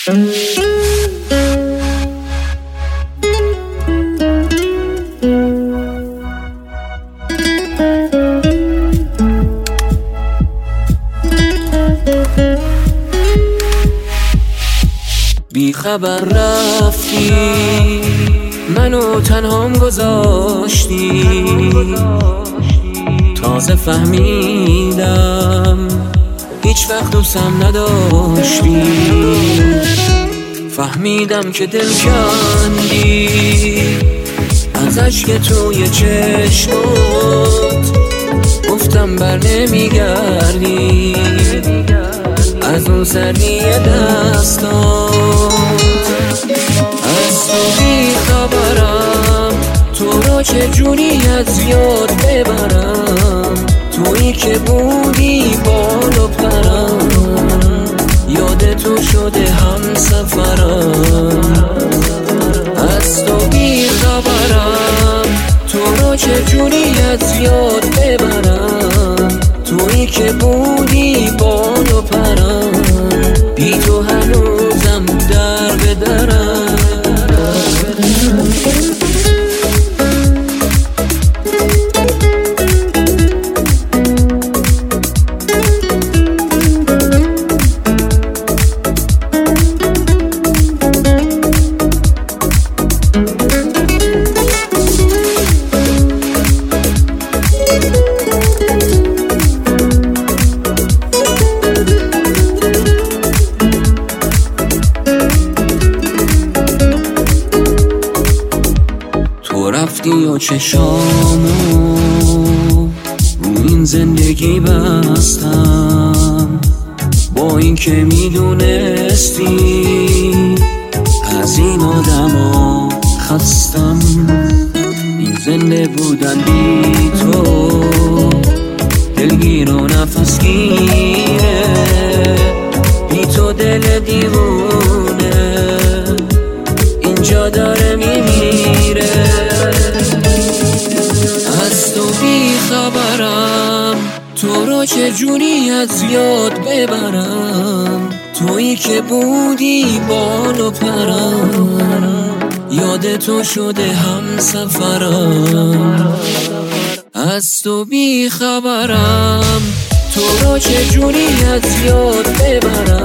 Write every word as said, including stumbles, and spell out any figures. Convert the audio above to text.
بی خبر رفتی، منو تنهام گذاشتی. تازه فهمیدم هیچ وقت دوستم نداشتی. فهمیدم که دل کندی از اشک توی چشمات. گفتم بر نمیگردی از اون سردی دستات. از تو بی خبرم، تو را چجوری از یاد ببرم. تویی که بودی بال و پرم، یاد تو شده هم سفرم. از تو بی خبرم، تو را چجوری از یاد ببرم. تویی که بودی بال و پرم، بی تو هنوزم در به درم. تو رفتی و چشامو رو این زندگی بستم، با این که میدونستی از این آدما خستم. این زنده بودن بی تو دلگیر و نفس گیره، بی تو دل دیوونه اینجا داره میمیره. از تو بی خبرم، تو رو چجوری از یاد ببرم. تویی که بودی بال و پرم، یاد تو شده هم سفرم. از تو بی خبرم، تو رو چجوری از یاد ببرم.